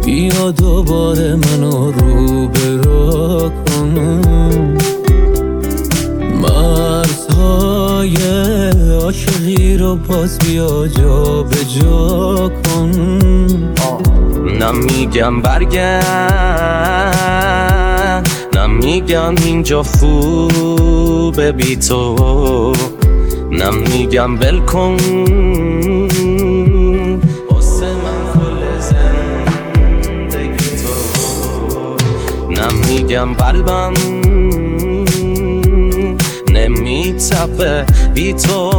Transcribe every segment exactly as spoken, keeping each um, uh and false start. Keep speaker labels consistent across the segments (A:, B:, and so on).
A: بیا دوباره منو روبرو کن، مرزهای عاشقی رو باز بیا جا به جا کن. نمیگم برگرد، نمیگم اینجا خوبه بی تو، نمیگم ول کن واسه من کل زندگی تو، نمیگم قلبم نمیتپه بی تو،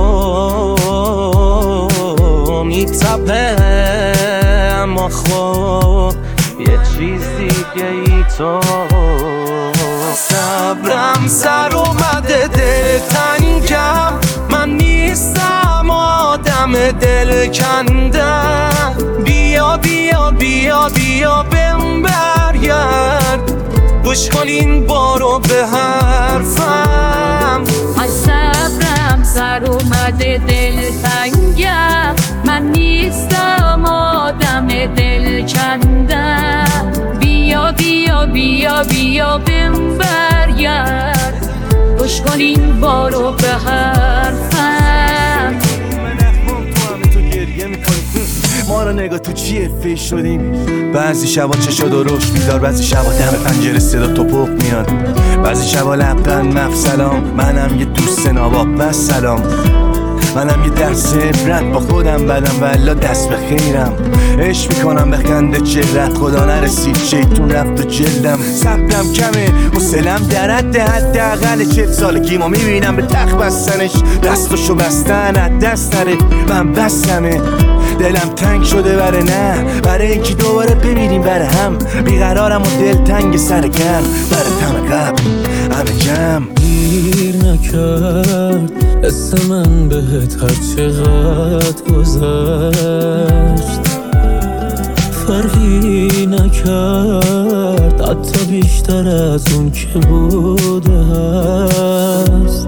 A: میتپه اما خب یه چیز دیگه ای تو. صبرم سر اومده دل تنگم، من نیستم آدم دل کندم، بیا بیا بیا بیا بهم برگرد، گوش کن این بارو به حرفم.
B: از صبرم سر اومده دل تنگم، من نیستم آدم دل کندم، بیا بیا بیا بیا بهم برگرد، گوش کن این بارو به حرفم.
C: ما رو نگاه تو چیه فیش شدیم، بعضی شبا چشا درشت بیدار، بعضی شبا دم پنجره صدا توپق میاد، بعضی شبا لبخند مف سلام، منم یه دوست ناباب و سلام، منم یه درس عبرت با خودم بدم والا دست به خیرم، عشق میکنم بخنده چهرت، خدا نرسید شیطون رفت و جلدم، صبرم کمه حوصله‌ام در حد حداقل چهل سالگیمو میبینم به تخت بستنش، دستشو بستن از دست نره، من بستمه دلم تنگ شده بره نه، برای اینکه دوباره بمیریم بره هم، بیقرارم و دل تنگ سر گرم، بره تم قبل همه جمع.
A: گیر نکرد اسم من بهت هر چقدر گذشت، فرقی نکرد حتی بیشتر از اون که بوده هست،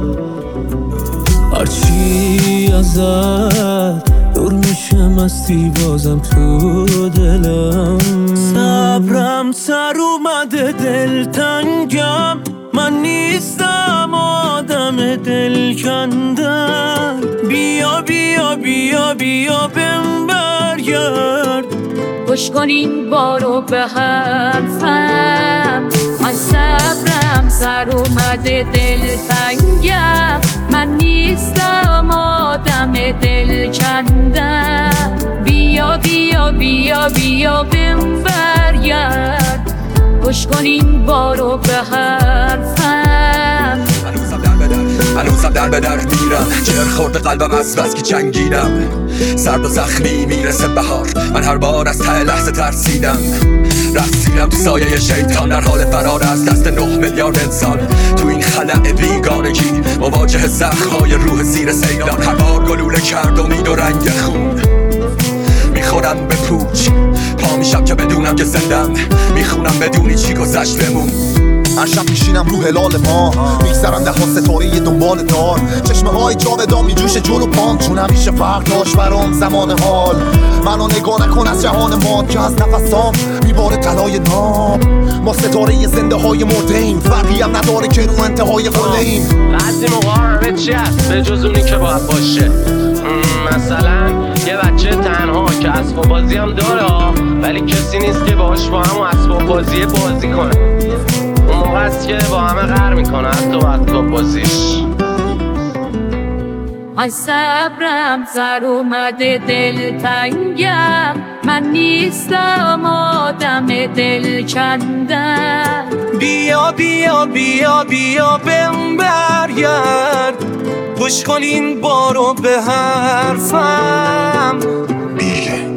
A: هرچی ازت دور میشه مستی بازم تو دلم. صبرم سر اومده دل تنگم، من نیستم آدم دل کندم، بیا بیا بیا بیا بهم برگرد،
B: گوش کن این بارو به حرفم. از صبرم سر اومده دل تنگم، من نیستم آدم دل کندم، بیا بیا بیا بیا بهم برگرد، گوش کن این بارو به حرفم.
D: هنوزم در به در میرم، جر خورده قلبم از بس که جنگیدم، سرد و زخمی میرسه بهار، من هر بار از ته لحظه ترسیدم، رسیدم تو سایه شیطان در حال فرار از دست نه میلیارد انسان، تو این خلأ بیگانگی مواجه زخم‌های روح زیر سیلان، هر بار گلوله کرد امید و رنگ خون، میخورم به پوچ پا میشم که بدونم که زندم، میخونم بدونی چی گذشت بمون.
E: هر شب میشینم رو هلال ما، میگذرم ده ها ستاره دنبال دار، چشمه های جاودان میجوشه جلو پام، چون همیشه فرق داشت برام زمان حال، منو نگاه نکن از جهان ما که از نفسام میباره طلای ناب، ما ستاره زنده های مرده‌ایم، فرقی هم نداره که رو انتهای قله‌ایم.
F: بعضی موقع همه چی هست به جز اونی که باید باشه، مثلا یه بچه تنها که اسباب بازی هم داره ولی کسی نیست که باهاش با همون اسباب بازی بازی کنه، اون موقع است که با همه قهر میکنه حتی با اسباب بازیش.
B: از صبرم سر اومده دل تنگم، من نیستم آدم دل کندم،
A: بیا بیا بیا بیا بهم برگرد، گوش کن این بارو به حرفم.
E: بیه